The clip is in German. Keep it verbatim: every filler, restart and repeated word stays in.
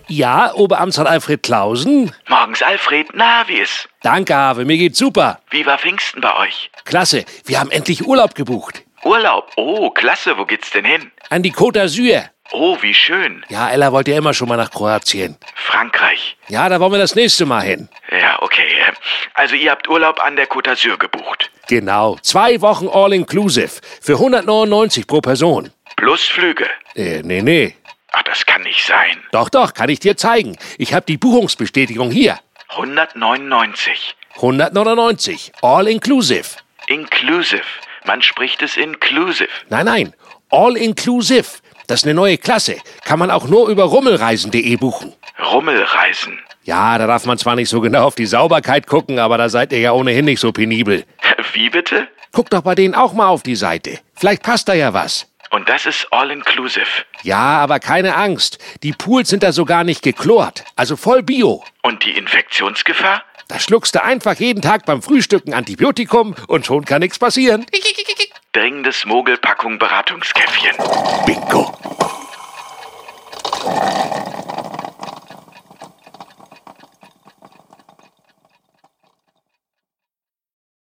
Ja, Oberamtsrat Alfred Clausen. Morgens, Alfred. Na, wie ist? Danke, Have, mir geht's super. Wie war Pfingsten bei euch? Klasse, wir haben endlich Urlaub gebucht. Urlaub? Oh, klasse. Wo geht's denn hin? An die Côte d'Azur. Oh, wie schön. Ja, Ella wollte ja immer schon mal nach Kroatien. Frankreich. Ja, da wollen wir das nächste Mal hin. Ja, okay. Also ihr habt Urlaub an der Côte d'Azur gebucht. Genau, zwei Wochen all-inclusive für hundertneunundneunzig pro Person. Plus Flüge. Äh, nee, nee. Ach, das kann nicht sein. Doch, doch, kann ich dir zeigen. Ich habe die Buchungsbestätigung hier. hundertneunundneunzig. hundertneunundneunzig, all-inclusive. Inclusive. Man spricht es inclusive. Nein, nein, all-inclusive. Das ist eine neue Klasse. Kann man auch nur über rummelreisen punkt de buchen. Rummelreisen. Ja, da darf man zwar nicht so genau auf die Sauberkeit gucken, aber da seid ihr ja ohnehin nicht so penibel. Wie bitte? Guckt doch bei denen auch mal auf die Seite. Vielleicht passt da ja was. Und das ist all-inclusive. Ja, aber keine Angst. Die Pools sind da sogar nicht geklort. Also voll Bio. Und die Infektionsgefahr? Da schluckst du einfach jeden Tag beim Frühstücken Antibiotikum und schon kann nichts passieren. Dringendes Mogelpackung Beratungskäffchen. Bingo.